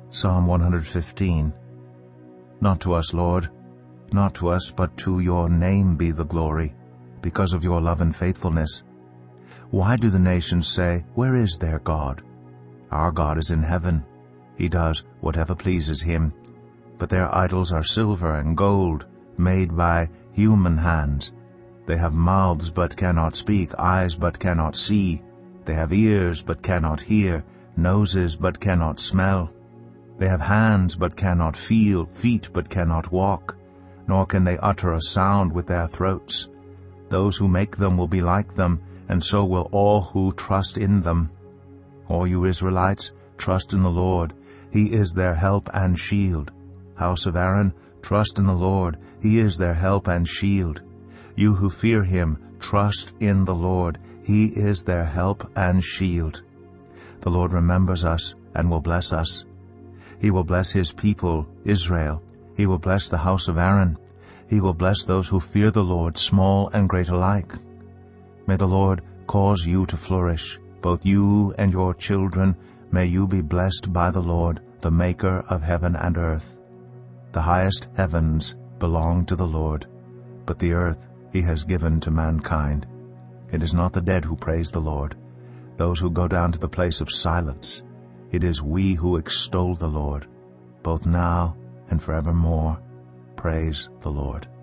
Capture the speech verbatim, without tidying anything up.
Psalm one hundred fifteen. Not to us, Lord, not to us, but to your name be the glory, because of your love and faithfulness. Why do the nations say, where is their God? Our God is in heaven. He does whatever pleases him. But their idols are silver and gold, made by human hands. They have mouths but cannot speak, eyes but cannot see. They have ears but cannot hear, noses but cannot smell. They have hands but cannot feel, feet but cannot walk, nor can they utter a sound with their throats. Those who make them will be like them, and so will all who trust in them. All you Israelites, trust in the Lord. He is their help and shield. House of Aaron, trust in the Lord. He is their help and shield. You who fear him, trust in the Lord. He is their help and shield. The Lord remembers us and will bless us. He will bless his people, Israel. He will bless the house of Aaron. He will bless those who fear the Lord, small and great alike. May the Lord cause you to flourish, both you and your children. May you be blessed by the Lord, the maker of heaven and earth. The highest heavens belong to the Lord, but the earth he has given to mankind. It is not the dead who praise the Lord, those who go down to the place of silence. It is we who extol the Lord, both now and forevermore. Praise the Lord.